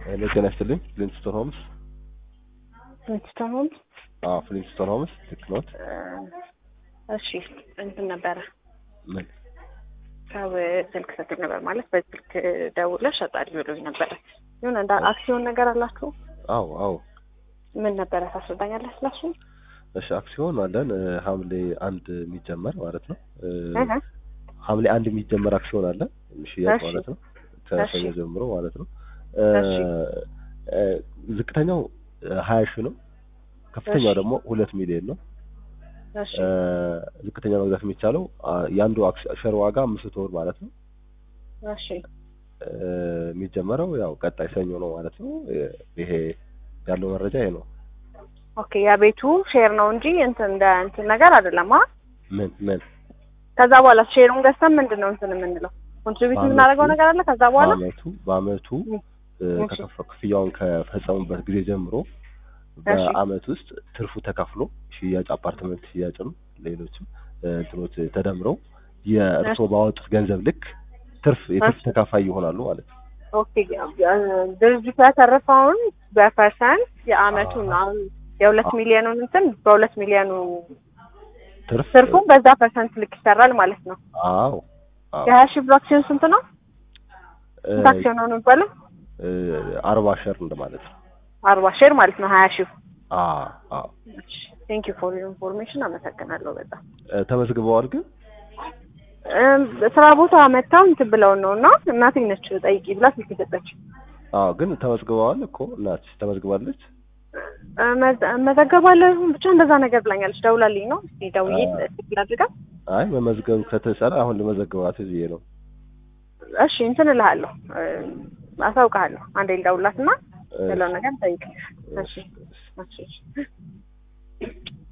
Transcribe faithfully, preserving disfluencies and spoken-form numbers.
ሄሎ ጤና ይስጥልኝ ፍሊንትስቶን ሆምስ ፍሊንትስቶን ሆምስ አዎ ፍሊንትስቶን ሆምስ ትክክሎት እሺ እንትን ነበረ ምን ሰው ስልክ ሰጥኝ ነበር ማለት በስልክ ደውለሽ አጣሪ ብሎኝ ነበር ይሁን እንደ አክሲዮን ነገር አላችሁ አዎ አዎ ምን ነበር ታስረዳኛለህ ስለሱ እሺ አክሲዮን አለን ሐምሌ አንድ የሚጀመር ማለት ነው ሐምሌ አንድ የሚጀመር አክሲዮን አለ ሽያጭ ማለት ነው ከሰኞ ጀምሮ ማለት ነው ዝቅተኛው ሀያ ሺህ ነው ከፍተኛው ደግሞ ሁለት ሚሊዮን ነው እሺ ዝቅተኛው መግዛት የሚቻለው ያንዱ ሼር ዋጋ አምስት መቶ ብር ማለት ነው እሺ የሚጀመረው ያው ቀጣይ ሰኞ ነው ማለት ነው ይሄ ያለው መረጃ ይሄ ነው ኦኬ ያ ቤቱ ሼር ነው እንጂ እንትን እንደ እንትን ነገር አይደለም አ ምን ምን ከዛ በኋላ ሼሩን ገዝተን ምንድነው እንትን የምንለው ኮንትሪቢዩት የምናደርገው ነገር አለ ከዛ በኋላ በአመቱ በአመቱ ከፍያውን ከፈጸሙበት ጊዜ ጀምሮ በአመት ውስጥ ትርፉ ተከፍሎ ሽያጭ አፓርትመንት ሽያጭም ሌሎችም እንትኖች ተደምረው የእርሶ ባወጡት ገንዘብ ልክ ትርፍ የትርፍ ተካፋይ ይሆናሉ ማለት ነው ኦኬ ድርጅቱ ያተረፈውን በፐርሰንት የአመቱን አሁን የሁለት ሚሊዮኑን እንትን በሁለት ሚሊዮኑ ትርፍ ትርፉ በዛ ፐርሰንት ልክ ይሰራል ማለት ነው አዎ የሀያ ሺህ ብር አክሲዮን ስንት ነው ስንት አክሲዮን ነው የሚባለው አርባ ሼር እንደማለት ነው አርባ ሼር ማለት ነው ሀያ ሺህ አዎ አዎ ቴንክ ዩ ፎር ዩር ኢንፎርሜሽን አመሰግናለሁ በጣም ተመዝግበዋል ግን ስራ ቦታ መጣው እንትን ብለው ነውና እናቴ ነች ጠይቂ ብላ ስልክ ሰጠች አዎ ግን ተመዝግበዋል እኮ እናትሽ ተመዝግባለች መዘገባለሁ ብቻ እንደዛ ነገር ብላኛለች ደውላልኝ ነው እስቲ ደውዬ ስልክ አድርጋ አይ መመዝገብ ከተሰራ አሁን ለመዘገባት እዚህ ነው እሺ እንትን እልሃለሁ አሳውቃለሁ አንዴ ልደውላትና ያለው ነገር ጠይቅ እሺ እሺ